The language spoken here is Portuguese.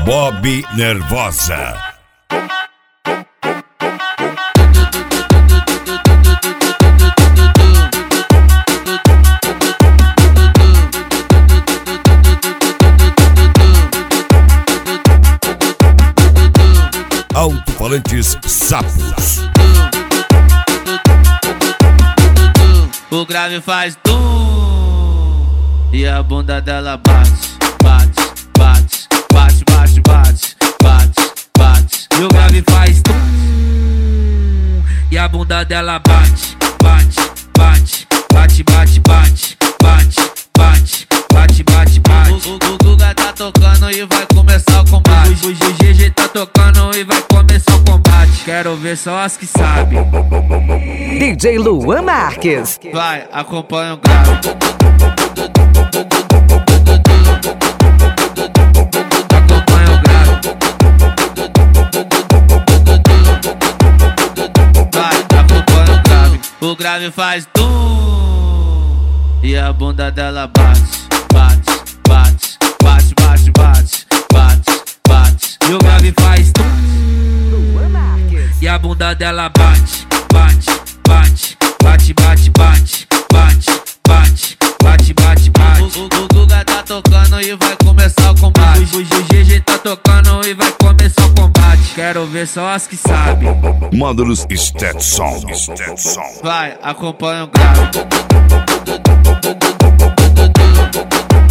Bob Nervosa. Alto-falantes Sapos. O grave faz tum e a bunda dela bate, bate, bate, bate, bate, bate, bate, bate. E o grave faz tum e a bunda dela bate, bate, bate, bate, bate, bate, bate, bate, bate, bate, bate. O Guga tá tocando e vai começar o combate. O GG tá tocando e vai começar o combate. Quero ver só as que sabem. DJ Luan Marques. Vai, acompanha o grave. Acompanha o grave. Vai, acompanha o grave. O grave faz tum e a bunda dela bate, bate, bate, bate, bate, bate, bate, bate. E o grave faz tum e a bunda dela bate, bate, bate, bate, bate, bate, bate, bate, bate, bate, bate. O Guga tá tocando e vai começar o combate. O GG tá tocando e vai começar o combate. Quero ver só as que sabem. Módulos Stetson. Vai, acompanha o grave.